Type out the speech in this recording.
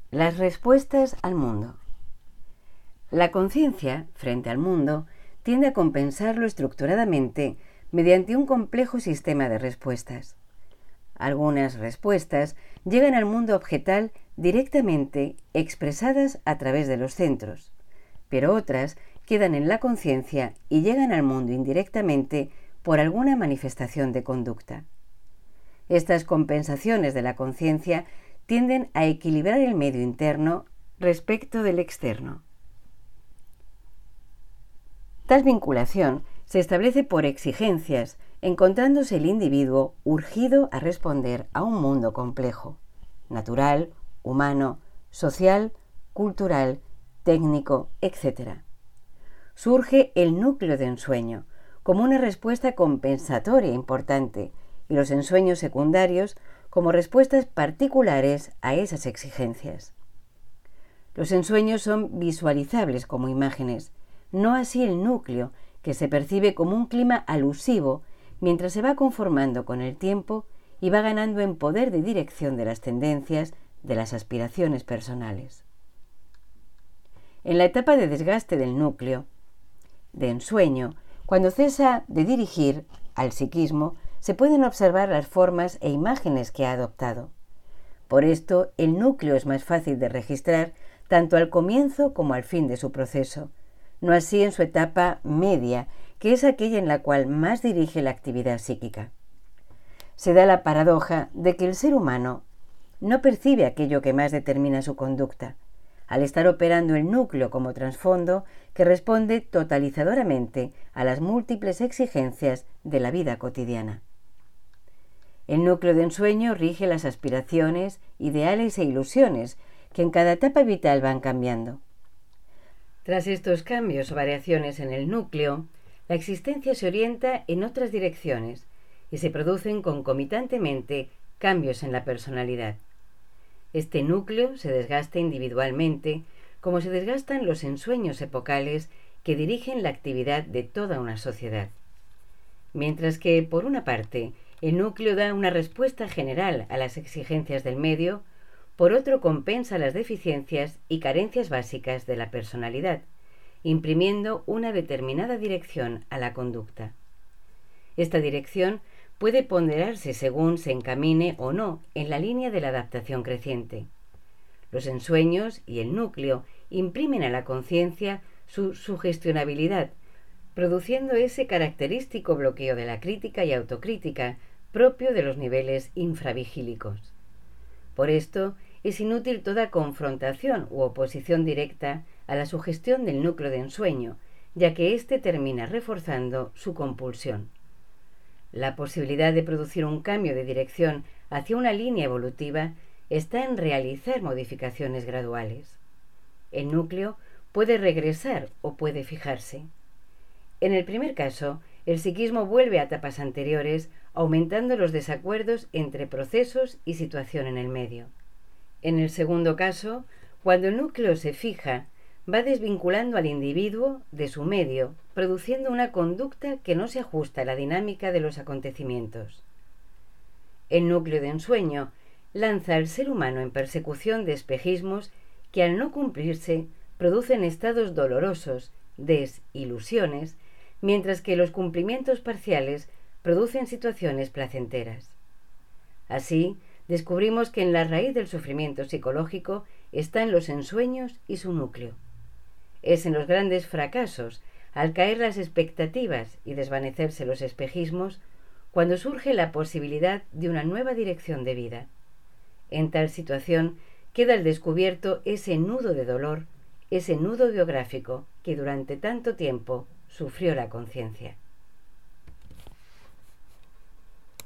Las respuestas al mundo. La conciencia, frente al mundo, tiende a compensarlo estructuradamente mediante un complejo sistema de respuestas. Algunas respuestas llegan al mundo objetal directamente expresadas a través de los centros, pero otras quedan en la conciencia y llegan al mundo indirectamente por alguna manifestación de conducta. Estas compensaciones de la conciencia tienden a equilibrar el medio interno respecto del externo. Tal vinculación se establece por exigencias, encontrándose el individuo urgido a responder a un mundo complejo, natural, humano, social, cultural, técnico, etc. Surge el núcleo de ensueño como una respuesta compensatoria importante y los ensueños secundarios como respuestas particulares a esas exigencias. Los ensueños son visualizables como imágenes, no así el núcleo, que se percibe como un clima alusivo mientras se va conformando con el tiempo y va ganando en poder de dirección de las tendencias, de las aspiraciones personales. En la etapa de desgaste del núcleo, de ensueño, cuando cesa de dirigir al psiquismo, se pueden observar las formas e imágenes que ha adoptado. Por esto, el núcleo es más fácil de registrar tanto al comienzo como al fin de su proceso, no así en su etapa media, que es aquella en la cual más dirige la actividad psíquica. Se da la paradoja de que el ser humano no percibe aquello que más determina su conducta, al estar operando el núcleo como trasfondo que responde totalizadoramente a las múltiples exigencias de la vida cotidiana. El núcleo de ensueño rige las aspiraciones, ideales e ilusiones que en cada etapa vital van cambiando. Tras estos cambios o variaciones en el núcleo, la existencia se orienta en otras direcciones y se producen concomitantemente cambios en la personalidad. Este núcleo se desgasta individualmente, como se desgastan los ensueños epocales que dirigen la actividad de toda una sociedad. Mientras que, por una parte, el núcleo da una respuesta general a las exigencias del medio, por otro compensa las deficiencias y carencias básicas de la personalidad, imprimiendo una determinada dirección a la conducta. Esta dirección puede ponderarse según se encamine o no en la línea de la adaptación creciente. Los ensueños y el núcleo imprimen a la conciencia su sugestionabilidad, produciendo ese característico bloqueo de la crítica y autocrítica propio de los niveles infravigílicos. Por esto, es inútil toda confrontación u oposición directa a la sugestión del núcleo de ensueño, ya que éste termina reforzando su compulsión. La posibilidad de producir un cambio de dirección hacia una línea evolutiva está en realizar modificaciones graduales. El núcleo puede regresar o puede fijarse. En el primer caso, el psiquismo vuelve a etapas anteriores, aumentando los desacuerdos entre procesos y situación en el medio. En el segundo caso, cuando el núcleo se fija, va desvinculando al individuo de su medio, produciendo una conducta que no se ajusta a la dinámica de los acontecimientos. El núcleo de ensueño lanza al ser humano en persecución de espejismos que, al no cumplirse, producen estados dolorosos, desilusiones, mientras que los cumplimientos parciales producen situaciones placenteras. Así, descubrimos que en la raíz del sufrimiento psicológico están los ensueños y su núcleo. Es en los grandes fracasos, al caer las expectativas y desvanecerse los espejismos, cuando surge la posibilidad de una nueva dirección de vida. En tal situación queda al descubierto ese nudo de dolor, ese nudo biográfico que durante tanto tiempo sufrió la conciencia.